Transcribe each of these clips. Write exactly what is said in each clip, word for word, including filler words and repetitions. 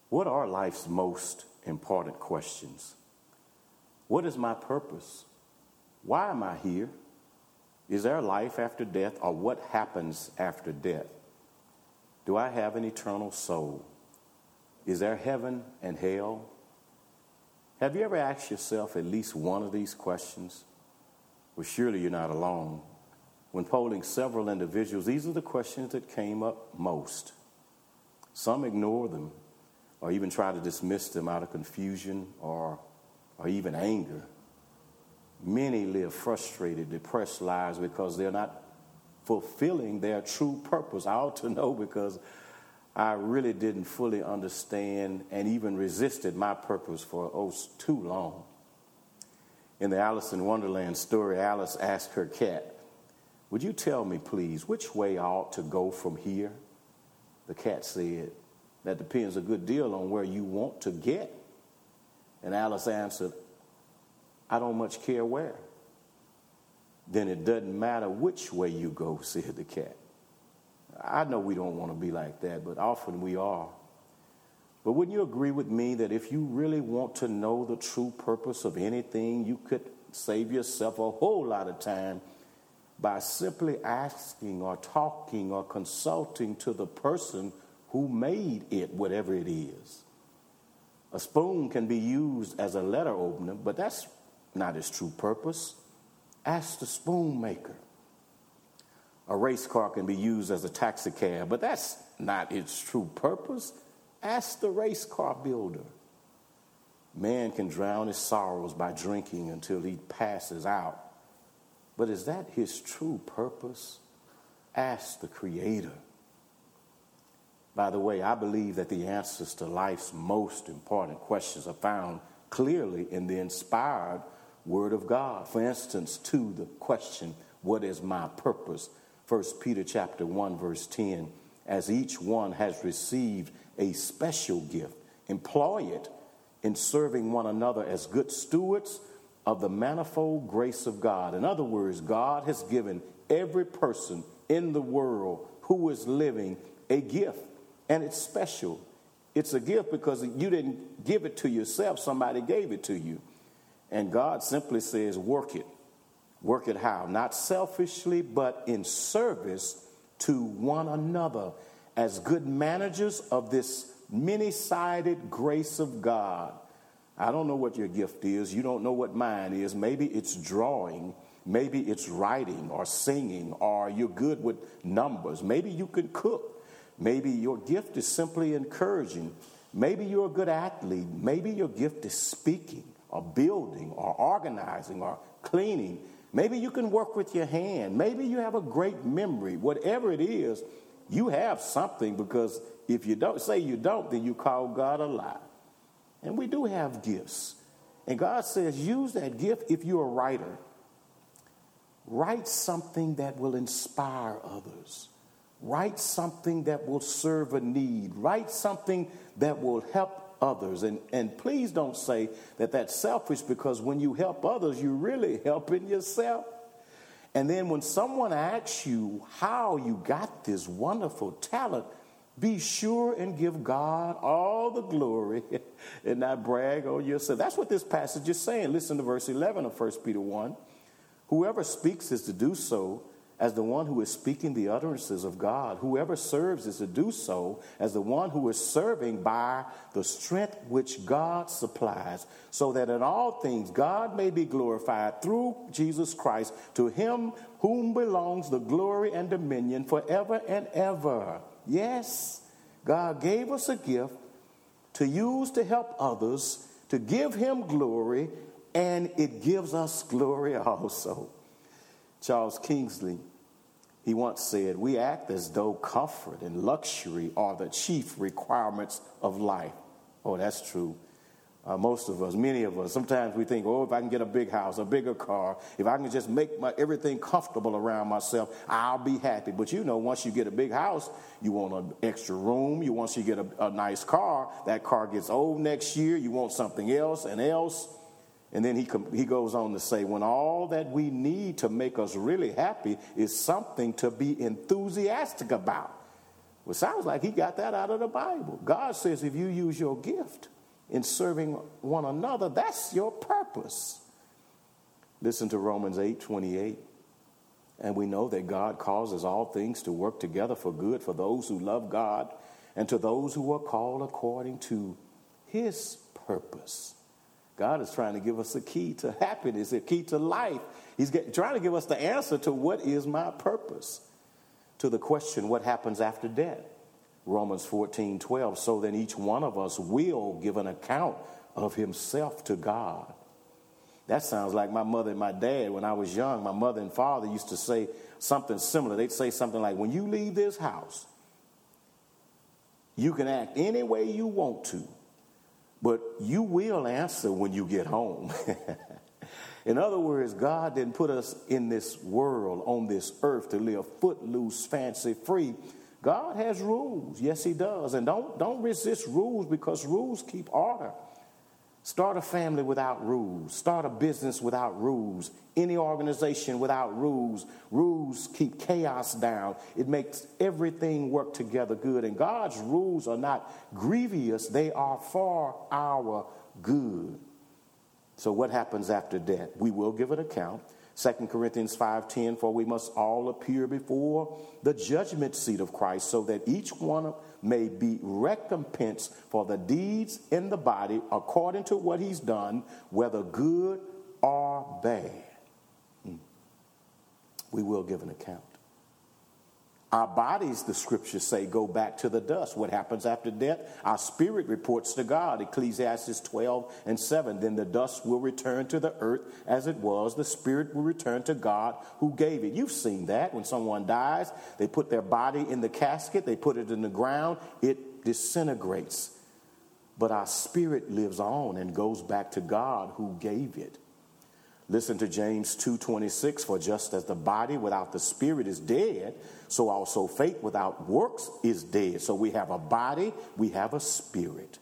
What are life's most important questions? What is my purpose? Why am I here? Is there life after death, or what happens after death? Do I have an eternal soul? Is there heaven and hell? Have you ever asked yourself at least one of these questions? Well, surely you're not alone. When polling several individuals, these are the questions that came up most. Some ignore them or even try to dismiss them out of confusion or, or even anger. Many live frustrated, depressed lives because they're not fulfilling their true purpose. I ought to know because I really didn't fully understand and even resisted my purpose for oh, too long. In the Alice in Wonderland story, Alice asked her cat, "Would you tell me, please, which way I ought to go from here?" The cat said, "That depends a good deal on where you want to get." And Alice answered, "I don't much care where." "Then it doesn't matter which way you go," said the cat. I know we don't want to be like that, but often we are. But wouldn't you agree with me that if you really want to know the true purpose of anything, you could save yourself a whole lot of time by simply asking or talking or consulting to the person who made it, whatever it is? A spoon can be used as a letter opener, but that's not its true purpose. Ask the spoon maker. A race car can be used as a taxi cab, but that's not its true purpose. Ask the race car builder. Man can drown his sorrows by drinking until he passes out. But is that his true purpose? Ask the Creator. By the way, I believe that the answers to life's most important questions are found clearly in the inspired Word of God. For instance, to the question, what is my purpose? First Peter chapter one, verse ten, as each one has received a special gift, employ it in serving one another as good stewards of the manifold grace of God. In other words, God has given every person in the world who is living a gift, and it's special. It's a gift because you didn't give it to yourself. Somebody gave it to you. And God simply says, work it. Work it how? Not selfishly, but in service to one another as good managers of this many-sided grace of God. I don't know what your gift is. You don't know what mine is. Maybe it's drawing. Maybe it's writing or singing, or you're good with numbers. Maybe you can cook. Maybe your gift is simply encouraging. Maybe you're a good athlete. Maybe your gift is speaking or building or organizing or cleaning. Maybe you can work with your hand. Maybe you have a great memory. Whatever it is, you have something, because if you don't say you don't, then you call God a lie. And we do have gifts. And God says use that gift. If you're a writer, write something that will inspire others. Write something that will serve a need. Write something that will help others. And, and please don't say that that's selfish, because when you help others, you're really helping yourself. And then when someone asks you how you got this wonderful talent, be sure and give God all the glory and not brag on yourself. That's what this passage is saying. Listen to verse eleven of First Peter one. Whoever speaks is to do so as the one who is speaking the utterances of God. Whoever serves is to do so as the one who is serving by the strength which God supplies, so that in all things God may be glorified through Jesus Christ. To him whom belongs the glory and dominion forever and ever. Yes, God gave us a gift to use to help others, to give him glory, and it gives us glory also. Charles Kingsley, he once said, we act as though comfort and luxury are the chief requirements of life. Oh, that's true. Uh, most of us, many of us, sometimes we think, oh, if I can get a big house, a bigger car, if I can just make my everything comfortable around myself, I'll be happy. But you know, once you get a big house, you want an extra room. You once you get a, a nice car, that car gets old next year. You want something else and else. And then he he goes on to say, when all that we need to make us really happy is something to be enthusiastic about. Well, sounds like he got that out of the Bible. God says if you use your gift in serving one another, that's your purpose. Listen to Romans eight twenty-eight. And we know that God causes all things to work together for good for those who love God and to those who are called according to his purpose. God is trying to give us a key to happiness, a key to life. He's get, trying to give us the answer to what is my purpose. To the question, what happens after death? Romans fourteen twelve. So then each one of us will give an account of himself to God. That sounds like my mother and my dad when I was young. My mother and father used to say something similar. They'd say something like, when you leave this house, you can act any way you want to, but you will answer when you get home. In other words, God didn't put us in this world, on this earth, to live footloose, fancy free. God has rules. Yes, he does. And don't, don't resist rules, because rules keep order. Start a family without rules. Start a business without rules. Any organization without rules. Rules keep chaos down. It makes everything work together good. And God's rules are not grievous. They are for our good. So what happens after death? We will give an account. Second Corinthians five ten, for we must all appear before the judgment seat of Christ, so that each one may be recompensed for the deeds in the body according to what he's done, whether good or bad. We will give an account. Our bodies, the scriptures say, go back to the dust. What happens after death? Our spirit reports to God. Ecclesiastes twelve and seven. Then the dust will return to the earth as it was. The spirit will return to God who gave it. You've seen that. When someone dies, they put their body in the casket. They put it in the ground. It disintegrates. But our spirit lives on and goes back to God who gave it. Listen to James two twenty-six, for just as the body without the spirit is dead, so also faith without works is dead. So we have a body, we have a spirit.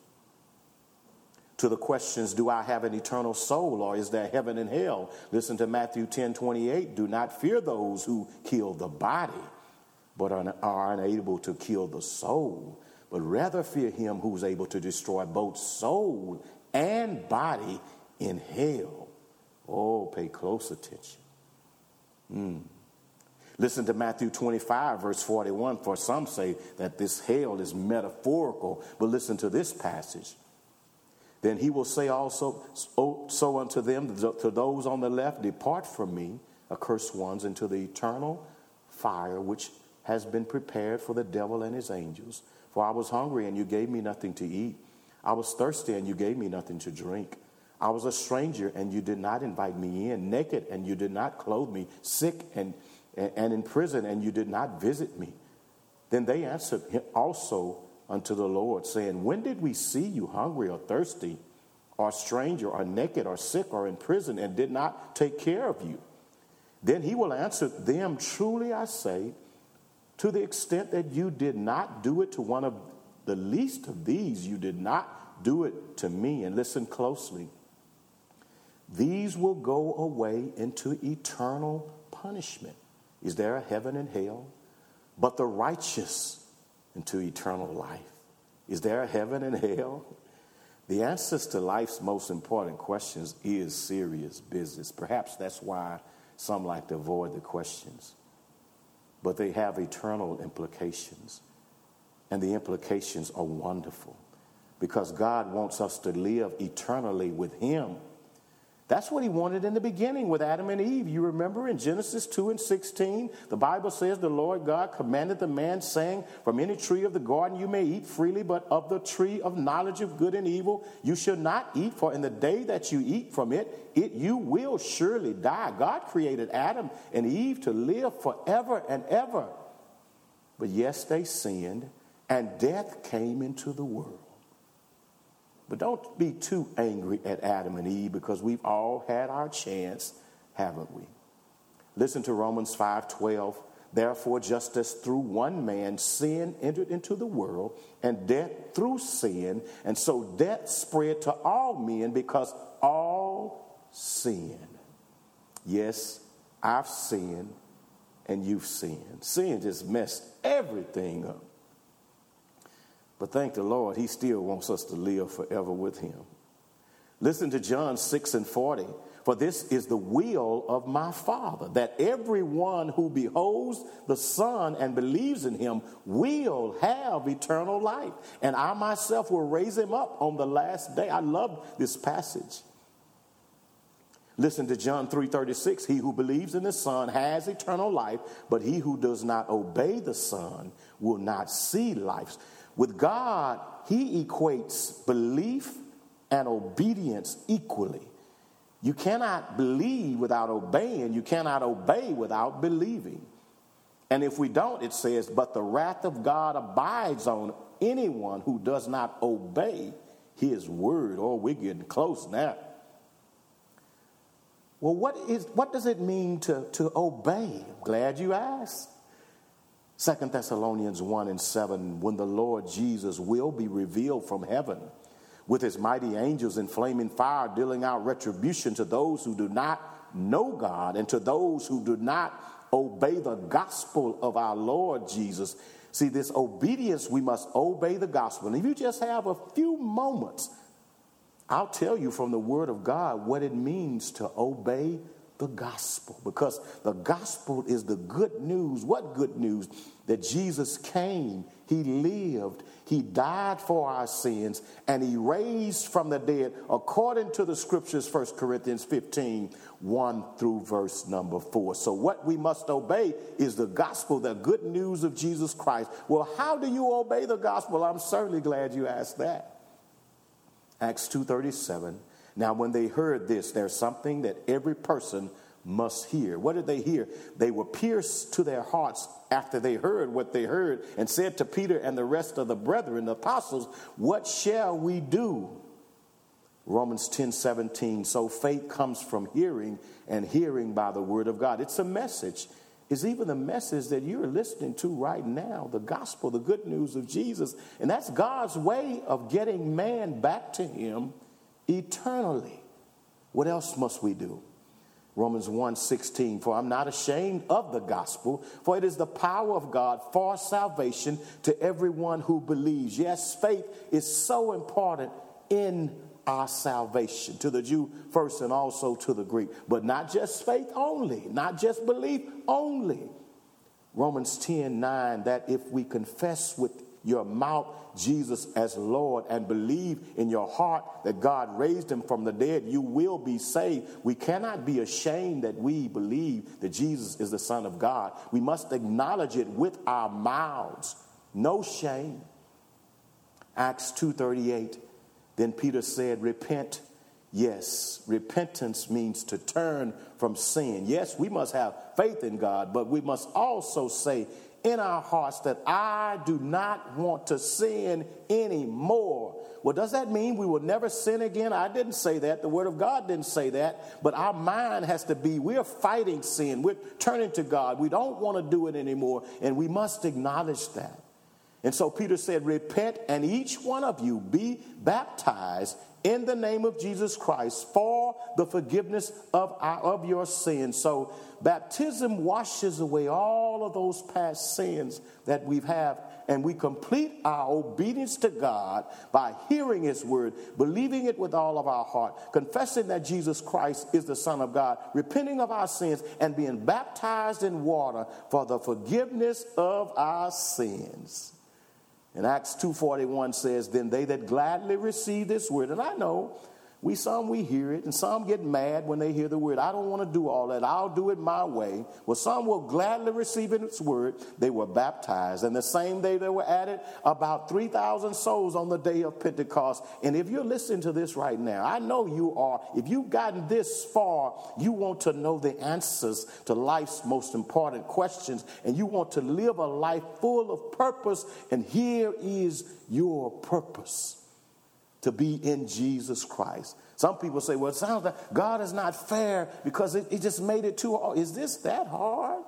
To the questions, do I have an eternal soul, or is there heaven and hell? Listen to Matthew ten twenty-eight, do not fear those who kill the body, but are, are unable to kill the soul, but rather fear him who's able to destroy both soul and body in hell. Oh, pay close attention. Mm. Listen to Matthew twenty-five, verse forty-one. For some say that this hell is metaphorical, but listen to this passage. Then he will say also, so unto them, to those on the left, depart from me, accursed ones, into the eternal fire which has been prepared for the devil and his angels. For I was hungry, and you gave me nothing to eat. I was thirsty, and you gave me nothing to drink. I was a stranger, and you did not invite me in, naked, and you did not clothe me, sick and, and in prison, and you did not visit me. Then they answered also unto the Lord, saying, when did we see you hungry or thirsty, or stranger, or naked, or sick, or in prison, and did not take care of you? Then he will answer them, truly I say, to the extent that you did not do it to one of the least of these, you did not do it to me. And listen closely. These will go away into eternal punishment. Is there a heaven and hell? But the righteous into eternal life. Is there a heaven and hell? The answers to life's most important questions is serious business. Perhaps that's why some like to avoid the questions. But they have eternal implications. And the implications are wonderful. Because God wants us to live eternally with him. That's what he wanted in the beginning with Adam and Eve. You remember in Genesis two and sixteen, the Bible says the Lord God commanded the man, saying, from any tree of the garden you may eat freely, but of the tree of knowledge of good and evil you shall not eat, for in the day that you eat from it, it you will surely die. God created Adam and Eve to live forever and ever. But yes, they sinned, and death came into the world. But don't be too angry at Adam and Eve, because we've all had our chance, haven't we? Listen to Romans five twelve. Therefore, just as through one man sin entered into the world, and death through sin, and so death spread to all men because all sinned. Yes, I've sinned and you've sinned. Sin just messed everything up. But thank the Lord, he still wants us to live forever with him. Listen to John six and forty. For this is the will of my Father, that everyone who beholds the Son and believes in him will have eternal life. And I myself will raise him up on the last day. I love this passage. Listen to John three thirty-six. He who believes in the Son has eternal life, but he who does not obey the Son will not see life. With God, he equates belief and obedience equally. You cannot believe without obeying. You cannot obey without believing. And if we don't, it says, but the wrath of God abides on anyone who does not obey his word. Oh, we're getting close now. Well, what is what does it mean to, to obey? I'm glad you asked. Second Thessalonians one and seven, when the Lord Jesus will be revealed from heaven with his mighty angels in flaming fire, dealing out retribution to those who do not know God and to those who do not obey the gospel of our Lord Jesus. See, this obedience, we must obey the gospel. And if you just have a few moments, I'll tell you from the word of God what it means to obey the gospel, because the gospel is the good news. What good news? That Jesus came, he lived, he died for our sins, and he raised from the dead according to the scriptures, First Corinthians fifteen, one through verse number four. So what we must obey is the gospel, the good news of Jesus Christ. Well, how do you obey the gospel? I'm certainly glad you asked that. Acts two thirty-seven. Now, when they heard this, there's something that every person must hear. What did they hear? They were pierced to their hearts after they heard what they heard, and said to Peter and the rest of the brethren, the apostles, what shall we do? Romans ten seventeen. So faith comes from hearing, and hearing by the word of God. It's a message. It's even the message that you're listening to right now, the gospel, the good news of Jesus. And that's God's way of getting man back to him eternally. What else must we do? Romans one sixteen, for I'm not ashamed of the gospel, for it is the power of God for salvation to everyone who believes. Yes, faith is so important in our salvation, to the Jew first and also to the Greek. But not just faith only, not just belief only. Romans ten nine, that if we confess with your mouth Jesus as Lord and believe in your heart that God raised him from the dead, you will be saved. We cannot be ashamed that we believe that Jesus is the Son of God. We must acknowledge it with our mouths. No shame. Acts two thirty-eight. Then Peter said, repent. Yes, repentance means to turn from sin. Yes, we must have faith in God, but we must also say in our hearts that I do not want to sin anymore. Well, does that mean we will never sin again? I didn't say that. The word of God didn't say that. But our mind has to be, we're fighting sin. We're turning to God. We don't want to do it anymore, and we must acknowledge that. And so Peter said, repent, and each one of you be baptized in the name of Jesus Christ for the forgiveness of, our, of your sins. So baptism washes away all of those past sins that we have, and we complete our obedience to God by hearing his word, believing it with all of our heart, confessing that Jesus Christ is the Son of God, repenting of our sins, and being baptized in water for the forgiveness of our sins. And Acts two forty-one says, then they that gladly receive this word, and I know we some we hear it, and some get mad when they hear the word. I don't want to do all that. I'll do it my way. Well, some will gladly receive its word. They were baptized. And the same day they were added about three thousand souls on the day of Pentecost. And if you're listening to this right now, I know you are. If you've gotten this far, you want to know the answers to life's most important questions. And you want to live a life full of purpose. And here is your purpose. To be in Jesus Christ. Some people say, well, it sounds like God is not fair because it, it just made it too hard. Is this that hard?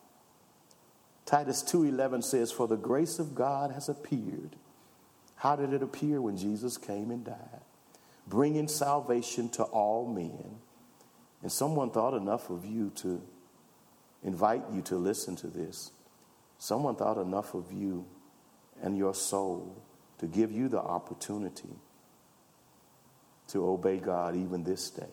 Titus two eleven says, for the grace of God has appeared. How did it appear? When Jesus came and died, bringing salvation to all men. And someone thought enough of you to invite you to listen to this. Someone thought enough of you and your soul to give you the opportunity to obey God even this day.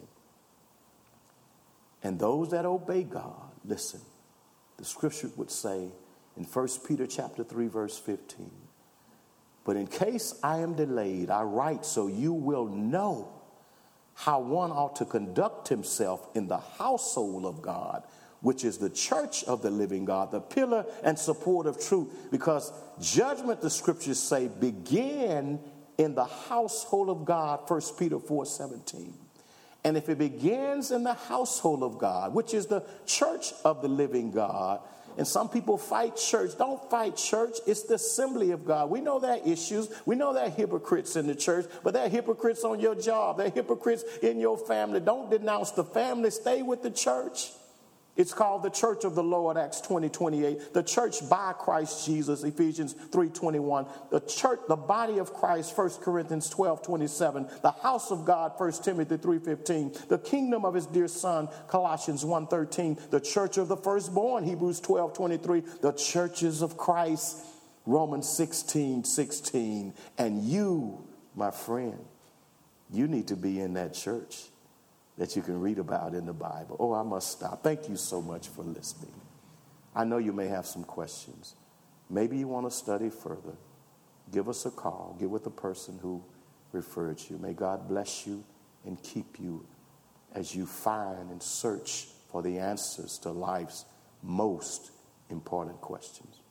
And those that obey God, listen, the scripture would say in First Peter chapter three, verse fifteen, but in case I am delayed, I write so you will know how one ought to conduct himself in the household of God, which is the church of the living God, the pillar and support of truth. Because judgment, the scriptures say, begin in the household of God, First Peter four seventeen. And if it begins in the household of God, which is the church of the living God, and some people fight church. Don't fight church. It's the assembly of God. We know there are issues. We know there are hypocrites in the church, but there are hypocrites on your job. There are hypocrites in your family. Don't denounce the family. Stay with the church. It's called the church of the Lord, Acts twenty, twenty-eight. The church by Christ Jesus, Ephesians three, twenty-one. The church, the body of Christ, First Corinthians twelve, twenty-seven. The house of God, First Timothy three, fifteen. The kingdom of his dear son, Colossians one, thirteen. The church of the firstborn, Hebrews twelve, twenty-three. The churches of Christ, Romans sixteen, sixteen. And you, my friend, you need to be in that church that you can read about in the Bible. Oh, I must stop. Thank you so much for listening. I know you may have some questions. Maybe you want to study further. Give us a call. Get with the person who referred you. May God bless you and keep you as you find and search for the answers to life's most important questions.